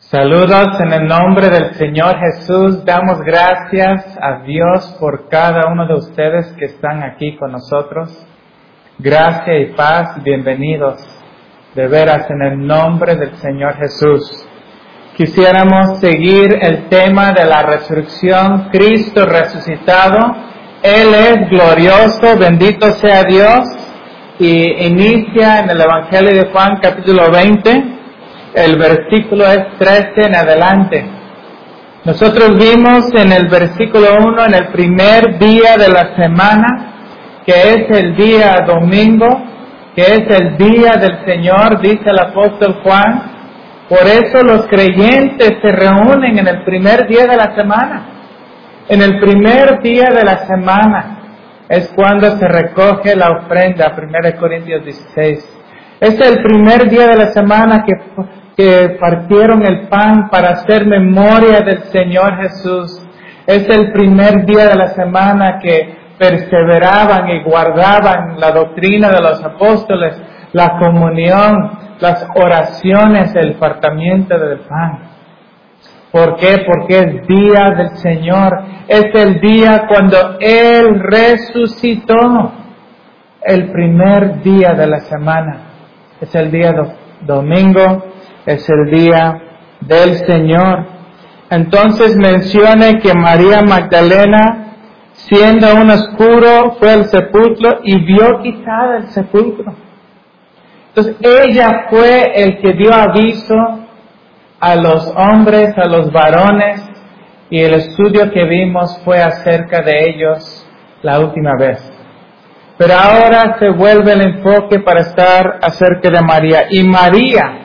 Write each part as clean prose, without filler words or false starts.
Saludos en el nombre del Señor Jesús. Damos gracias a Dios por cada uno de ustedes que están aquí con nosotros. Gracia y paz, bienvenidos de veras en el nombre del Señor Jesús. Quisiéramos seguir el tema de la resurrección, Cristo resucitado. Él es glorioso, bendito sea Dios. Y inicia en el Evangelio de Juan capítulo 20. El versículo es 13 en adelante. Nosotros vimos en el versículo 1, en el primer día de la semana, que es el día domingo, que es el día del Señor, dice el apóstol Juan. Por eso los creyentes se reúnen en el primer día de la semana. En el primer día de la semana es cuando se recoge la ofrenda, 1 Corintios 16. Es el primer día de la semana que partieron el pan para hacer memoria del Señor Jesús. Es el primer día de la semana que perseveraban y guardaban la doctrina de los apóstoles, la comunión, las oraciones, el partimiento del pan. ¿Por qué? Porque es día del Señor. Es el día cuando Él resucitó. El primer día de la semana. Es el día domingo. Es el día del Señor. Entonces menciona que María Magdalena, siendo aún oscuro, fue al sepulcro y vio quitada el sepulcro. Entonces ella fue el que dio aviso a los hombres, a los varones, y el estudio que vimos fue acerca de ellos la última vez. Pero ahora se vuelve el enfoque para estar acerca de María. Y María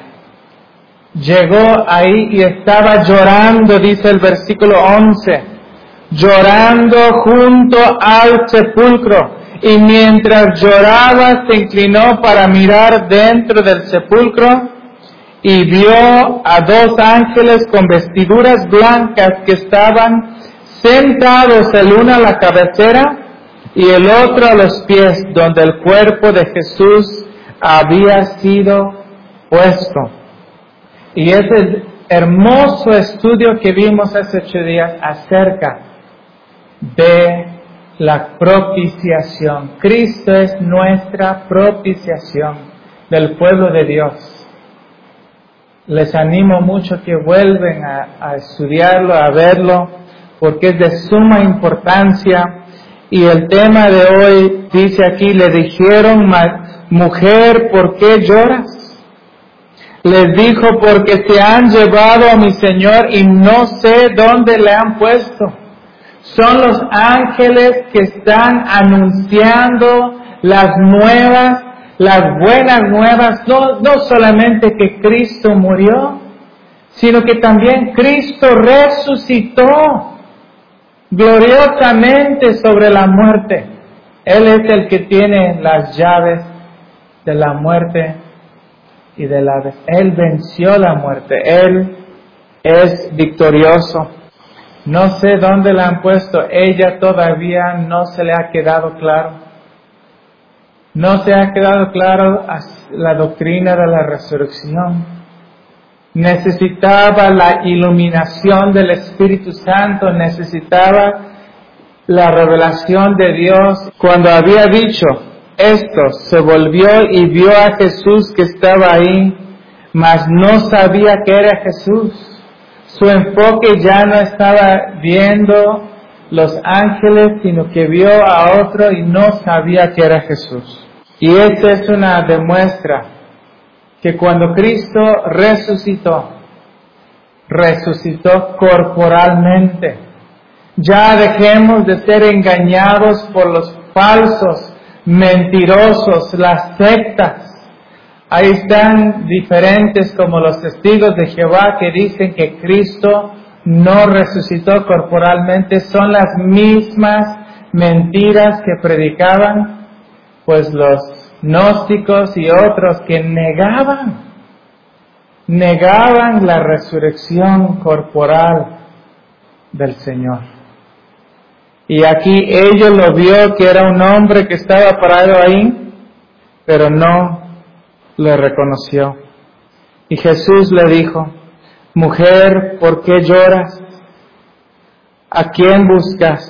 llegó ahí y estaba llorando, dice el versículo 11, llorando junto al sepulcro. Y mientras lloraba se inclinó para mirar dentro del sepulcro y vio a dos ángeles con vestiduras blancas que estaban sentados, el uno a la cabecera y el otro a los pies, donde el cuerpo de Jesús había sido puesto. Y es el hermoso estudio que vimos hace 8 días acerca de la propiciación. Cristo es nuestra propiciación del pueblo de Dios. Les animo mucho que vuelven a estudiarlo, a verlo, porque es de suma importancia. Y el tema de hoy dice aquí, le dijeron, mujer, ¿por qué lloras? Les dijo, porque se han llevado a mi Señor y no sé dónde le han puesto. Son los ángeles que están anunciando las nuevas, las buenas nuevas, no solamente que Cristo murió, sino que también Cristo resucitó gloriosamente sobre la muerte. Él es el que tiene las llaves de la muerte y de la vez. Él venció la muerte. Él es victorioso. No sé dónde la han puesto. Ella todavía no se le ha quedado claro. No se ha quedado claro la doctrina de la resurrección. Necesitaba la iluminación del Espíritu Santo. Necesitaba la revelación de Dios. Cuando había dicho esto, se volvió y vio a Jesús que estaba ahí, mas no sabía que era Jesús. Su enfoque ya no estaba viendo los ángeles, sino que vio a otro y no sabía que era Jesús. Y esta es una demuestra que cuando Cristo resucitó corporalmente. Ya dejemos de ser engañados por los falsos, mentirosos, las sectas. Ahí están diferentes como los testigos de Jehová que dicen que Cristo no resucitó corporalmente. Son las mismas mentiras que predicaban pues los gnósticos y otros que negaban la resurrección corporal del Señor. Y aquí ella lo vio que era un hombre que estaba parado ahí, pero no le reconoció. Y Jesús le dijo, Mujer, ¿por qué lloras? ¿A quién buscas?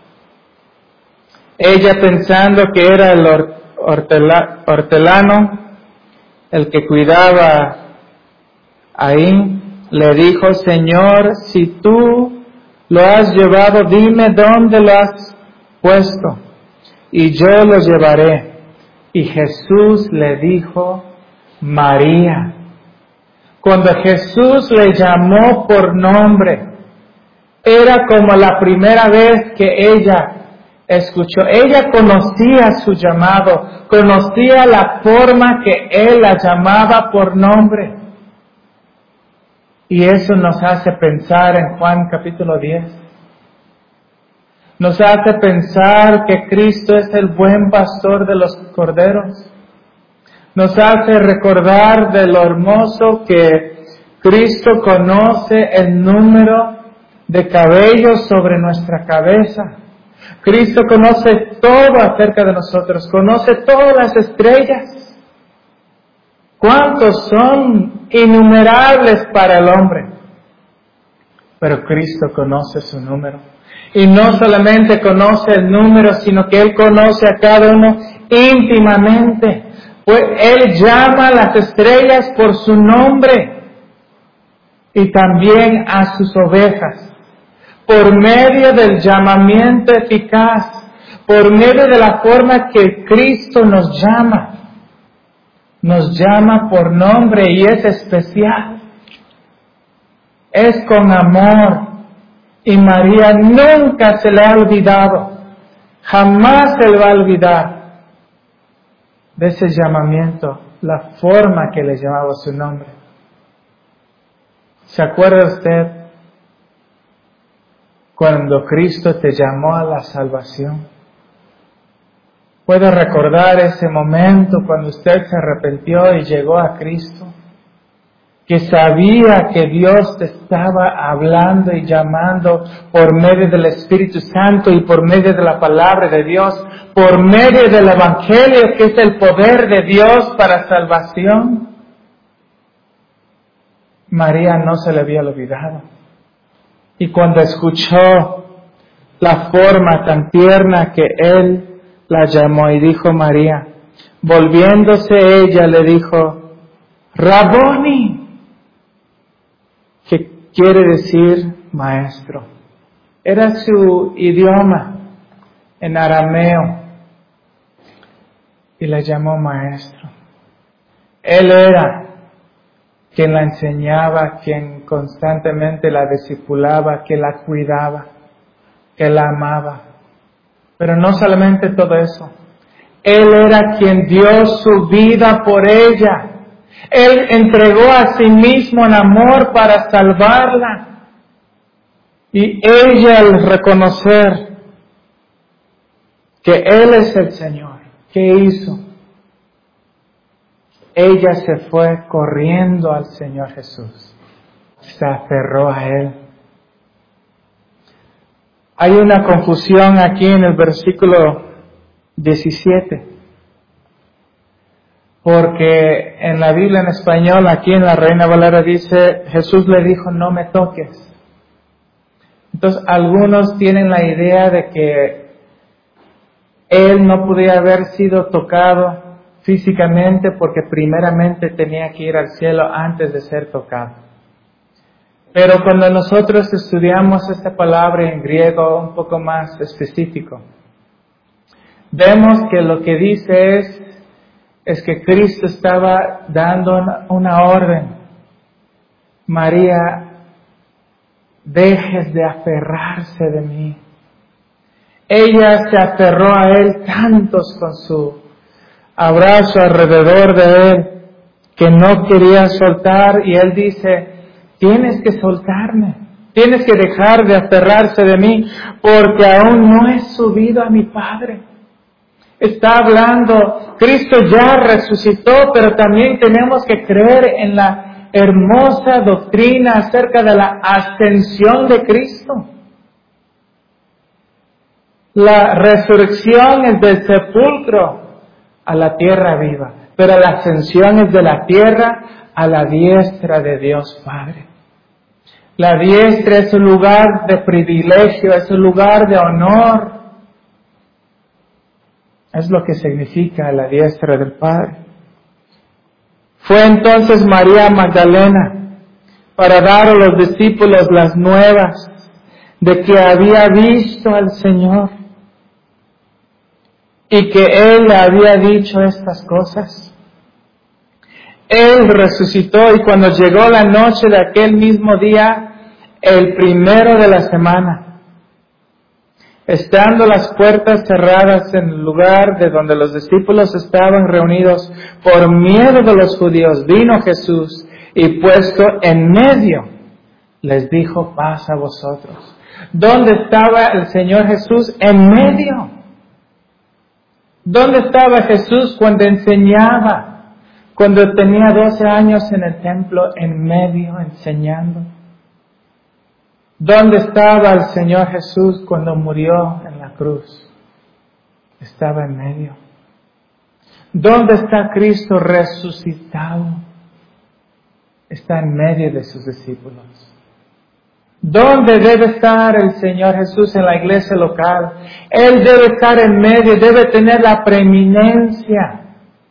Ella, pensando que era el hortelano, el que cuidaba ahí, le dijo: Señor, si tú lo has llevado, dime dónde lo has puesto, y yo lo llevaré. Y Jesús le dijo: María. Cuando Jesús le llamó por nombre, era como la primera vez que ella escuchó. Ella conocía su llamado, conocía la forma que Él la llamaba por nombre. Y eso nos hace pensar en Juan capítulo 10. Nos hace pensar que Cristo es el buen pastor de los corderos. Nos hace recordar de lo hermoso que Cristo conoce el número de cabellos sobre nuestra cabeza. Cristo conoce todo acerca de nosotros, conoce todas las estrellas. ¿Cuántos son? Innumerables para el hombre. Pero Cristo conoce su número. Y no solamente conoce el número, sino que Él conoce a cada uno íntimamente. Pues Él llama a las estrellas por su nombre y también a sus ovejas. Por medio del llamamiento eficaz, por medio de la forma que Cristo nos llama por nombre y es especial. Es con amor. Y María nunca se le ha olvidado, jamás se le va a olvidar de ese llamamiento, la forma que le llamaba su nombre. ¿Se acuerda usted cuando Cristo te llamó a la salvación? ¿Puede recordar ese momento cuando usted se arrepintió y llegó a Cristo? Que sabía que Dios te estaba hablando y llamando por medio del Espíritu Santo y por medio de la palabra de Dios, por medio del Evangelio, que es el poder de Dios para salvación. María no se le había olvidado. Y cuando escuchó la forma tan tierna que Él la llamó y dijo María, volviéndose ella le dijo, Raboni, que quiere decir maestro. Era su idioma en arameo y la llamó maestro. Él era quien la enseñaba, quien constantemente la discipulaba, que la cuidaba, que la amaba. Pero no solamente todo eso. Él era quien dio su vida por ella. Él entregó a sí mismo en amor para salvarla. Y ella, al reconocer que Él es el Señor, ¿qué hizo? Ella se fue corriendo al Señor Jesús. Se aferró a Él. Hay una confusión aquí en el versículo 17. Porque en la Biblia en español, aquí en la Reina Valera dice, Jesús le dijo, no me toques. Entonces, algunos tienen la idea de que Él no podía haber sido tocado físicamente porque primeramente tenía que ir al cielo antes de ser tocado. Pero cuando nosotros estudiamos esta palabra en griego un poco más específico, vemos que lo que dice es que Cristo estaba dando una orden. María, dejes de aferrarse de mí. Ella se aferró a Él tantos con su abrazo alrededor de Él que no quería soltar, y Él dice, tienes que soltarme, tienes que dejar de aferrarse de mí porque aún no he subido a mi Padre. Está hablando, Cristo ya resucitó, pero también tenemos que creer en la hermosa doctrina acerca de la ascensión de Cristo. La resurrección es del sepulcro a la tierra viva, pero la ascensión es de la tierra a la diestra de Dios Padre. La diestra es un lugar de privilegio, es un lugar de honor. Es lo que significa la diestra del Padre. Fue entonces María Magdalena para dar a los discípulos las nuevas de que había visto al Señor y que Él le había dicho estas cosas. Él resucitó y cuando llegó la noche de aquel mismo día, el primero de la semana, estando las puertas cerradas en el lugar de donde los discípulos estaban reunidos por miedo de los judíos, vino Jesús y puesto en medio, les dijo: paz a vosotros. ¿Dónde estaba el Señor Jesús? En medio. ¿Dónde estaba Jesús cuando enseñaba? Cuando tenía 12 años en el templo, en medio, enseñando. ¿Dónde estaba el Señor Jesús cuando murió en la cruz? Estaba en medio. ¿Dónde está Cristo resucitado? Está en medio de sus discípulos. ¿Dónde debe estar el Señor Jesús en la iglesia local? Él debe estar en medio, debe tener la preeminencia.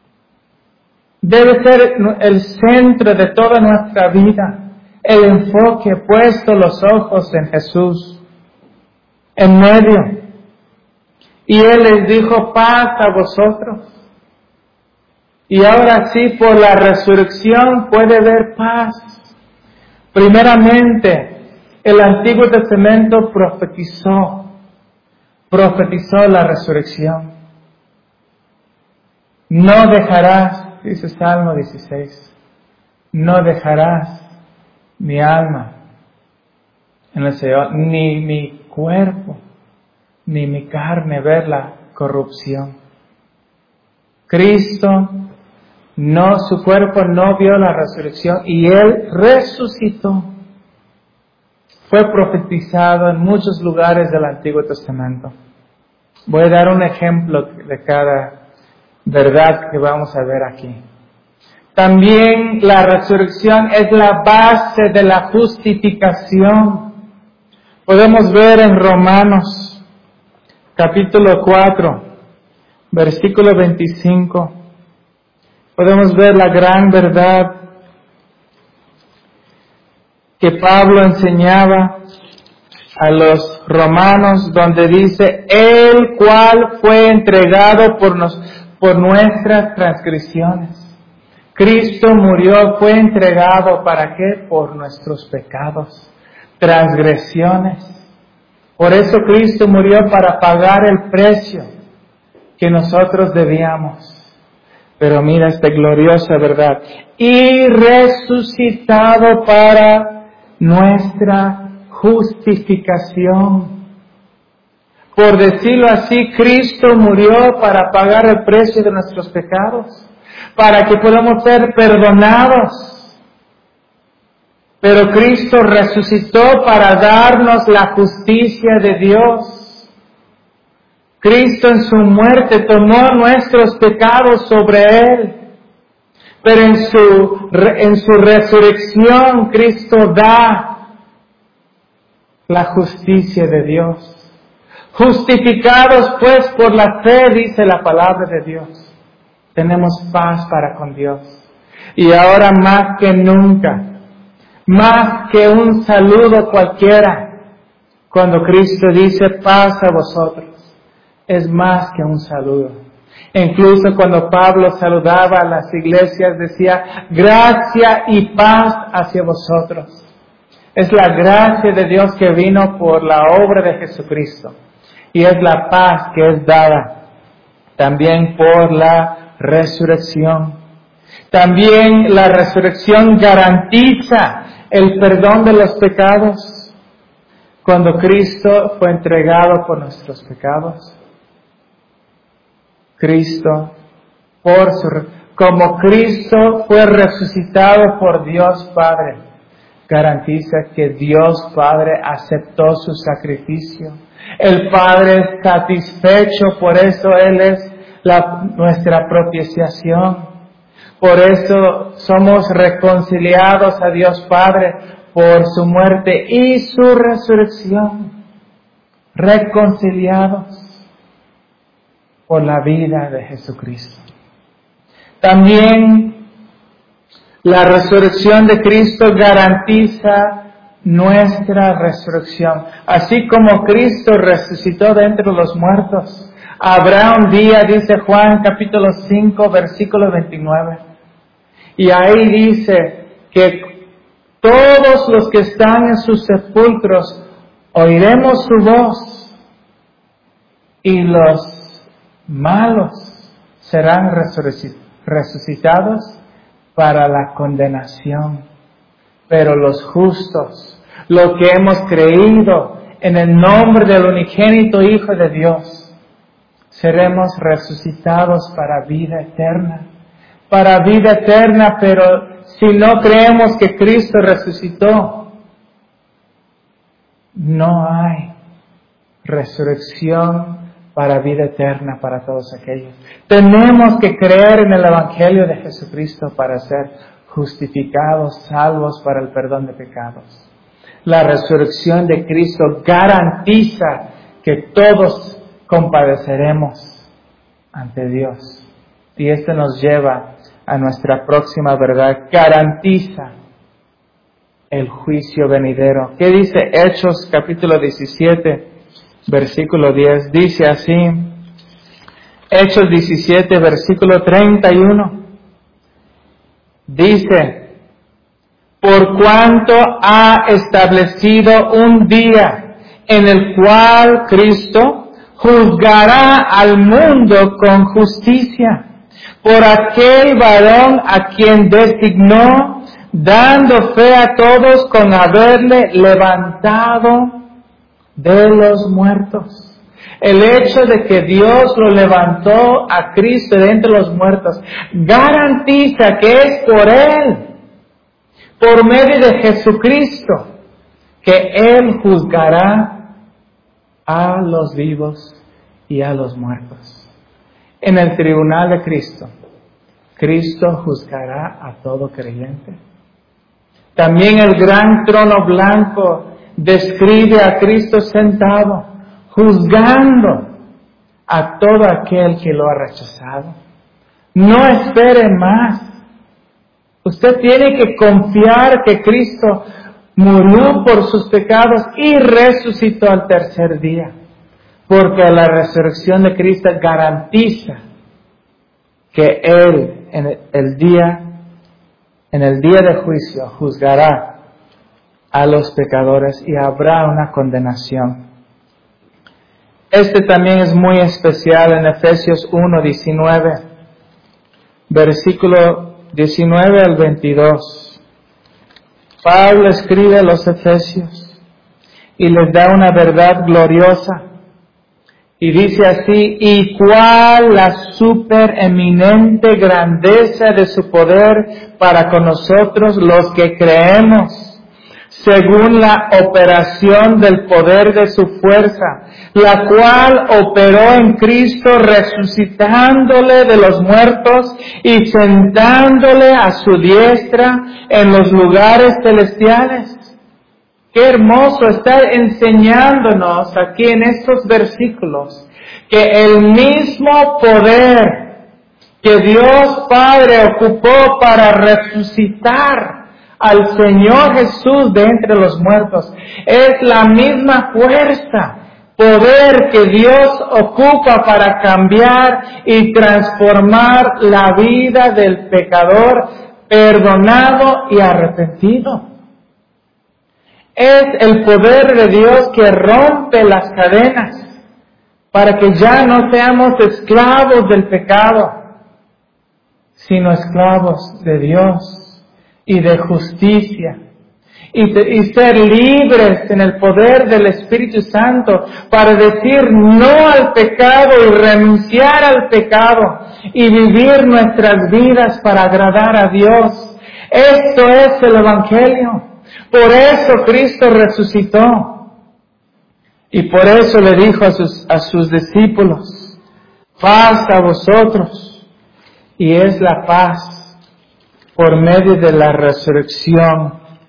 Debe ser el centro de toda nuestra vida. El enfoque, puesto los ojos en Jesús, en medio. Y Él les dijo: paz a vosotros. Y ahora sí, por la resurrección puede haber paz. Primeramente, el Antiguo Testamento profetizó la resurrección. No dejarás, dice Salmo 16, no dejarás mi alma en el Señor, ni mi cuerpo, ni mi carne ver la corrupción. Cristo, su cuerpo no vio la resurrección y Él resucitó. Fue profetizado en muchos lugares del Antiguo Testamento. Voy a dar un ejemplo de cada verdad que vamos a ver aquí. También la resurrección es la base de la justificación. Podemos ver en Romanos, capítulo 4, versículo 25. Podemos ver la gran verdad que Pablo enseñaba a los romanos, donde dice: el cual fue entregado por nuestras transgresiones. Cristo murió, fue entregado, ¿para qué? Por nuestros pecados, transgresiones. Por eso Cristo murió, para pagar el precio que nosotros debíamos. Pero mira esta gloriosa verdad: y resucitado para nuestra justificación. Por decirlo así, Cristo murió para pagar el precio de nuestros pecados, para que podamos ser perdonados. Pero Cristo resucitó para darnos la justicia de Dios. Cristo en su muerte tomó nuestros pecados sobre Él. Pero en su resurrección Cristo da la justicia de Dios. Justificados pues por la fe, dice la palabra de Dios, tenemos paz para con Dios. Y ahora más que nunca, más que un saludo cualquiera, cuando Cristo dice: paz a vosotros, es más que un saludo. Incluso cuando Pablo saludaba a las iglesias, decía: gracia y paz hacia vosotros. Es la gracia de Dios que vino por la obra de Jesucristo. Y es la paz que es dada también por la resurrección. También la resurrección garantiza el perdón de los pecados. Cuando Cristo fue entregado por nuestros pecados, como Cristo fue resucitado por Dios Padre, garantiza que Dios Padre aceptó su sacrificio. El Padre es satisfecho, por eso Él es nuestra propiciación. Por eso somos reconciliados a Dios Padre por su muerte y su resurrección, reconciliados por la vida de Jesucristo. También la resurrección de Cristo garantiza nuestra resurrección. Así como Cristo resucitó de entre los muertos, habrá un día, dice Juan capítulo 5, versículo 29. Y ahí dice que todos los que están en sus sepulcros oiremos su voz y los malos serán resucitados para la condenación. Pero los justos, los que hemos creído en el nombre del unigénito Hijo de Dios, seremos resucitados para vida eterna. Para vida eterna, pero si no creemos que Cristo resucitó, no hay resurrección para vida eterna para todos aquellos. Tenemos que creer en el Evangelio de Jesucristo para ser justificados, salvos para el perdón de pecados. La resurrección de Cristo garantiza que todos compadeceremos ante Dios. Y esto nos lleva a nuestra próxima verdad. Garantiza el juicio venidero. ¿Qué dice Hechos capítulo 17, versículo 10? Dice así, Hechos 17, versículo 31. Dice, por cuanto ha establecido un día en el cual Cristo juzgará al mundo con justicia por aquel varón a quien designó, dando fe a todos con haberle levantado de los muertos. El hecho de que Dios lo levantó a Cristo de entre los muertos garantiza que es por Él, por medio de Jesucristo, que Él juzgará a los vivos y a los muertos. En el tribunal de Cristo, Cristo juzgará a todo creyente. También el gran trono blanco describe a Cristo sentado, juzgando a todo aquel que lo ha rechazado. No espere más. Usted tiene que confiar que Cristo murió por sus pecados y resucitó al tercer día, porque la resurrección de Cristo garantiza que Él en el día de juicio juzgará a los pecadores y habrá una condenación. Este también es muy especial en Efesios 1:19, versículo 19 al 22. Pablo escribe a los Efesios y les da una verdad gloriosa. Y dice así, y cuál la supereminente grandeza de su poder para con nosotros los que creemos, según la operación del poder de su fuerza, la cual operó en Cristo resucitándole de los muertos y sentándole a su diestra en los lugares celestiales. Qué hermoso estar enseñándonos aquí en estos versículos que el mismo poder que Dios Padre ocupó para resucitar al Señor Jesús de entre los muertos es la misma fuerza, poder que Dios ocupa para cambiar y transformar la vida del pecador perdonado y arrepentido. Es el poder de Dios que rompe las cadenas para que ya no seamos esclavos del pecado, sino esclavos de Dios y de justicia. Y ser libres en el poder del Espíritu Santo para decir no al pecado y renunciar al pecado y vivir nuestras vidas para agradar a Dios. Esto es el Evangelio. Por eso Cristo resucitó. Y por eso le dijo a sus discípulos, paz a vosotros. Y es la paz por medio de la resurrección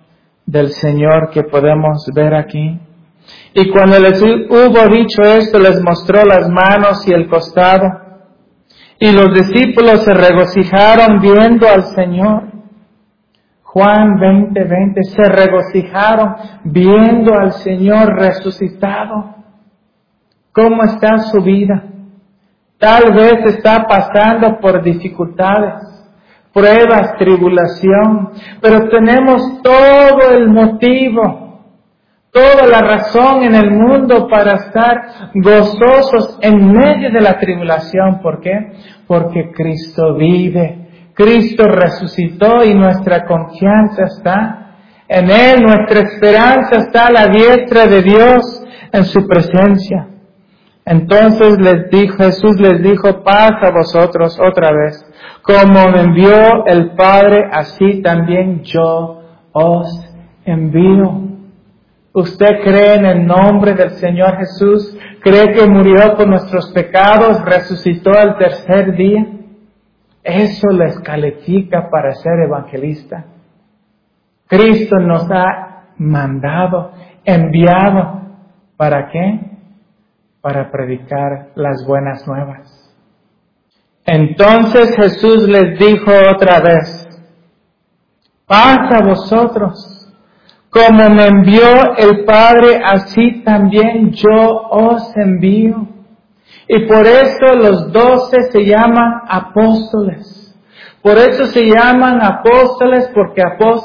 del Señor que podemos ver aquí. Y cuando les hubo dicho esto, les mostró las manos y el costado. Y los discípulos se regocijaron viendo al Señor. Juan 20:20, se regocijaron viendo al Señor resucitado. ¿Cómo está su vida? Tal vez está pasando por dificultades, pruebas, tribulación, pero tenemos todo el motivo, toda la razón en el mundo para estar gozosos en medio de la tribulación. ¿Por qué? Porque Cristo vive. Cristo resucitó y nuestra confianza está en Él, nuestra esperanza está a la diestra de Dios en su presencia. Entonces Jesús les dijo, paz a vosotros otra vez. Como me envió el Padre, así también yo os envío. ¿Usted cree en el nombre del Señor Jesús? ¿Cree que murió por nuestros pecados, resucitó al tercer día? Eso les califica para ser evangelista. Cristo nos ha mandado, enviado. ¿Para qué? Para predicar las buenas nuevas. Entonces Jesús les dijo otra vez, paz a vosotros. Como me envió el Padre, así también yo os envío. Y por eso los 12 se llaman apóstoles. Por eso se llaman apóstoles, porque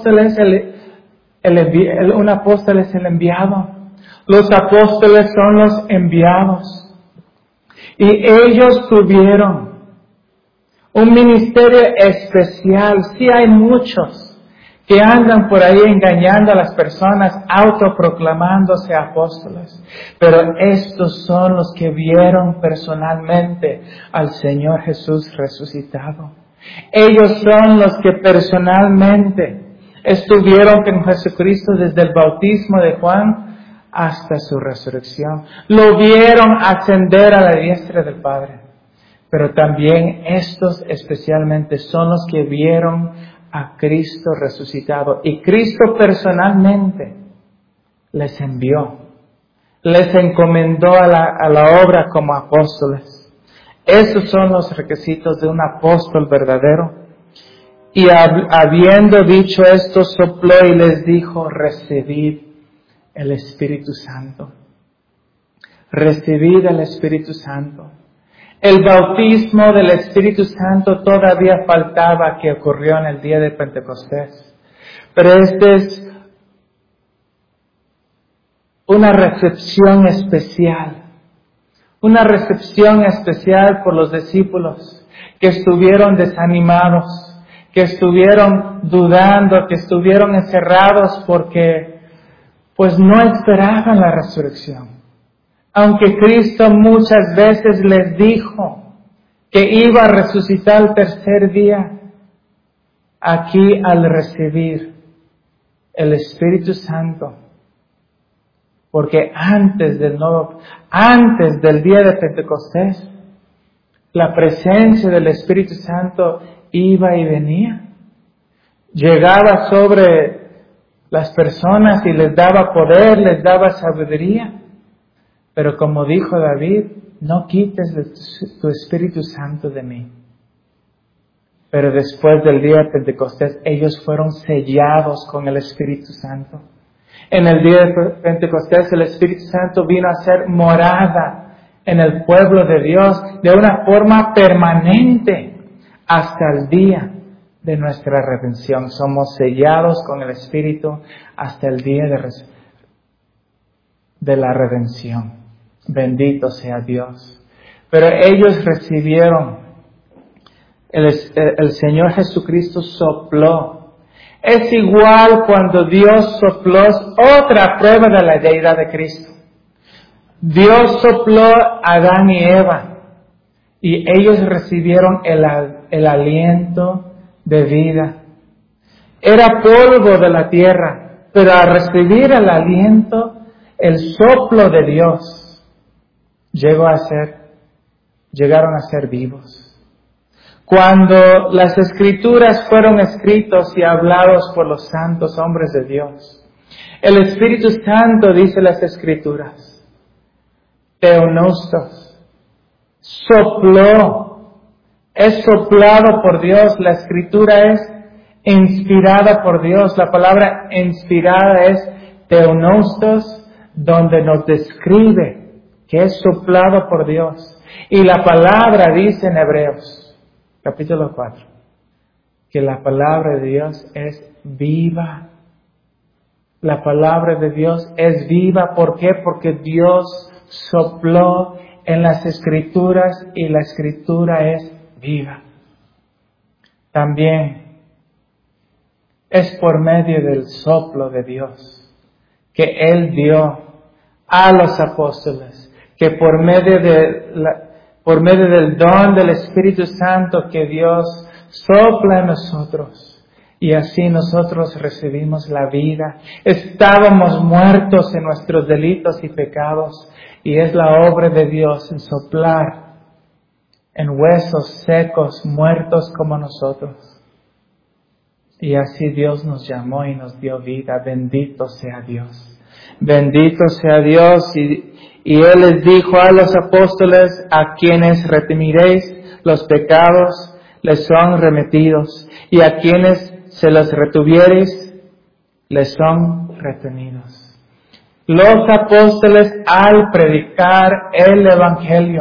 un apóstol es el enviado. Los apóstoles son los enviados. Y ellos tuvieron un ministerio especial. Sí, hay muchos que andan por ahí engañando a las personas, autoproclamándose apóstoles. Pero estos son los que vieron personalmente al Señor Jesús resucitado. Ellos son los que personalmente estuvieron con Jesucristo desde el bautismo de Juan hasta su resurrección. Lo vieron ascender a la diestra del Padre. Pero también estos especialmente son los que vieron a Cristo resucitado. Y Cristo personalmente les envió, les encomendó a la obra como apóstoles. Esos son los requisitos de un apóstol verdadero. Y habiendo dicho esto, sopló y les dijo, recibid el Espíritu Santo. Recibid el Espíritu Santo. El bautismo del Espíritu Santo todavía faltaba, que ocurrió en el día de Pentecostés. Pero esta es una recepción especial. Una recepción especial por los discípulos que estuvieron desanimados, que estuvieron dudando, que estuvieron encerrados porque pues no esperaban la resurrección. Aunque Cristo muchas veces les dijo que iba a resucitar el tercer día, aquí al recibir el Espíritu Santo, porque antes del día de Pentecostés, la presencia del Espíritu Santo iba y venía, llegaba sobre las personas y les daba poder, les daba sabiduría. Pero como dijo David, no quites tu Espíritu Santo de mí. Pero después del día de Pentecostés, ellos fueron sellados con el Espíritu Santo. En el día de Pentecostés, el Espíritu Santo vino a ser morada en el pueblo de Dios de una forma permanente hasta el día de nuestra redención. Somos sellados con el Espíritu hasta el día de la redención. Bendito sea Dios. Pero ellos recibieron, el Señor Jesucristo sopló. Es igual cuando Dios sopló, otra prueba de la deidad de Cristo. Dios sopló a Adán y Eva y ellos recibieron el aliento de vida. Era polvo de la tierra, pero al recibir el aliento, el soplo de Dios, llegaron a ser vivos. Cuando las Escrituras fueron escritos y hablados por los santos hombres de Dios, El Espíritu Santo, dice las Escrituras, Theopneustos, sopló, es soplado por Dios. La Escritura es inspirada por Dios. La palabra inspirada es Theopneustos, donde nos describe que es soplado por Dios. Y la palabra dice en Hebreos, capítulo 4, que la palabra de Dios es viva. La palabra de Dios es viva. ¿Por qué? Porque Dios sopló en las Escrituras y la Escritura es viva. También es por medio del soplo de Dios que Él dio a los apóstoles, que por medio del don del Espíritu Santo que Dios sopla en nosotros. Y así nosotros recibimos la vida. Estábamos muertos en nuestros delitos y pecados. Y es la obra de Dios en soplar en huesos secos, muertos como nosotros. Y así Dios nos llamó y nos dio vida. Bendito sea Dios. Bendito sea Dios. Y Él les dijo a los apóstoles: a quienes retimiréis los pecados, les son remitidos. Y a quienes se los retuviereis, les son retenidos. Los apóstoles, al predicar el Evangelio,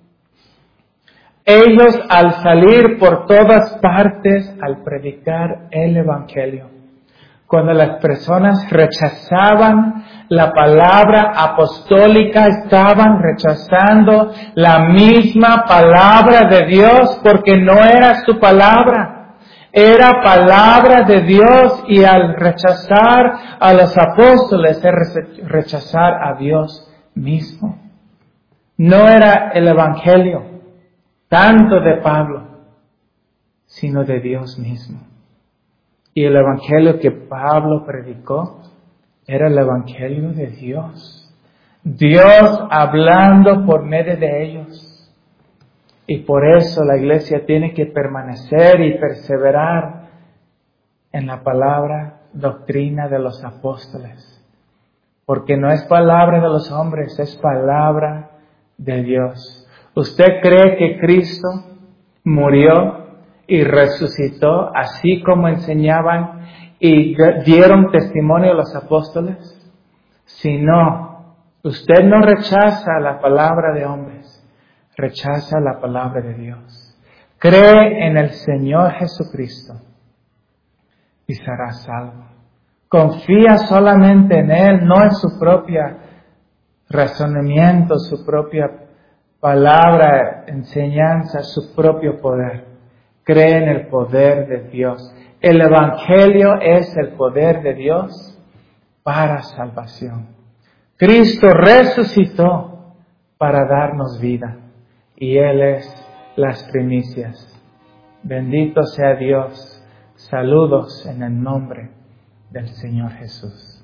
ellos al salir por todas partes, al predicar el Evangelio, cuando las personas rechazaban la palabra apostólica, estaban rechazando la misma palabra de Dios, porque no era su palabra. Era palabra de Dios, y al rechazar a los apóstoles es rechazar a Dios mismo. No era el Evangelio tanto de Pablo, sino de Dios mismo. Y el Evangelio que Pablo predicó era el Evangelio de Dios. Dios hablando por medio de ellos. Y por eso la iglesia tiene que permanecer y perseverar en la palabra, doctrina de los apóstoles. Porque no es palabra de los hombres, es palabra de Dios. ¿Usted cree que Cristo murió y resucitó así como enseñaban y dieron testimonio los apóstoles? Si no, usted no rechaza la palabra de hombres, rechaza la palabra de Dios. Cree en el Señor Jesucristo y será salvo. Confía solamente en Él, no en su propia razonamiento, su propia palabra, enseñanza, su propio poder. Cree en el poder de Dios. El Evangelio es el poder de Dios para salvación. Cristo resucitó para darnos vida. Y Él es las primicias. Bendito sea Dios. Saludos en el nombre del Señor Jesús.